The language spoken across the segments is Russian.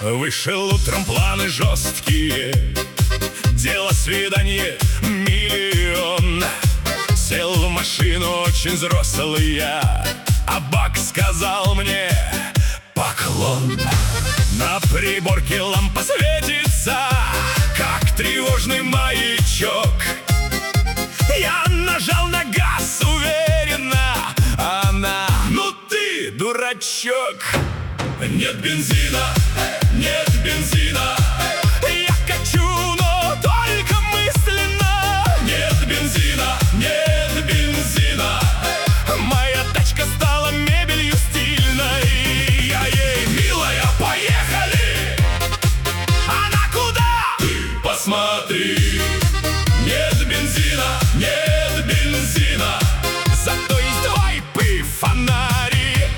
Вышел утром, планы жесткие, дело свидание миллион. Сел в машину очень взрослый я, а бак сказал мне поклон. На приборке лампа светится, как тревожный маячок. Я нажал на газ уверенно, а она: ну ты дурачок. Нет бензина, нет бензина. Я качу, но только мысленно. Нет бензина, нет бензина. Моя тачка стала мебелью стильной. Я ей: милая, поехали. Она: куда? Ты посмотри. Нет бензина, нет бензина. Зато есть вайпы, фонари.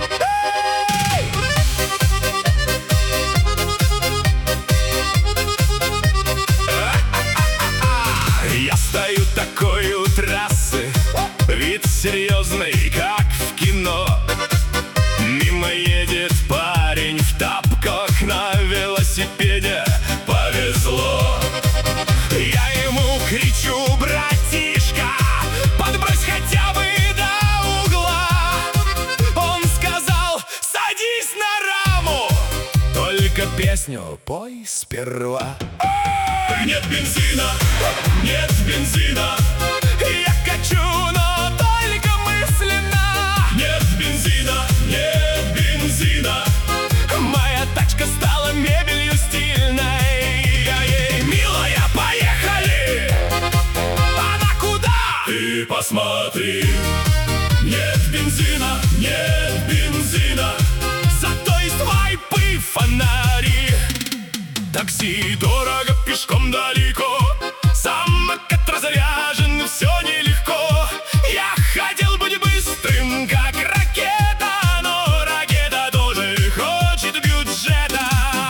Я стою такой у трассы, вид серьезный, как в кино. Мимо едет парень в тапках на велосипеде. Повезло. Я ему кричу: братишка, подбрось хотя бы до угла. Он сказал: садись на раму, только песню пой сперва. Нет бензина, нет бензина. Я качу, но только мысленно. Нет бензина, нет бензина. Моя тачка стала мебелью стильной. Я ей: милая, поехали. Она: куда? Ты посмотри. Нет бензина, нет бензина. Зато есть вайпы, фонари. Такси дорого, пешком далеко. Самокат разряжен, все нелегко. Я хотел быть быстрым, как ракета, но ракета тоже хочет бюджета.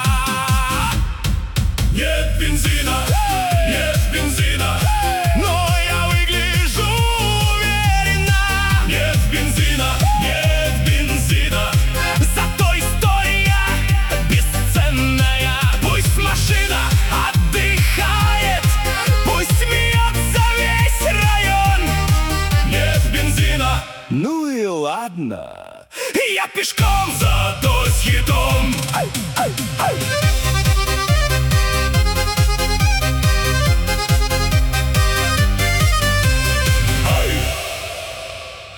Нет бензина, нет бензина. Но я выгляжу уверенно. Нет бензина, нет бензина. Зато история бесценная. Пусть машина отдыхает, пусть смеется весь район. Нет бензина, ну и ладно. Я пешком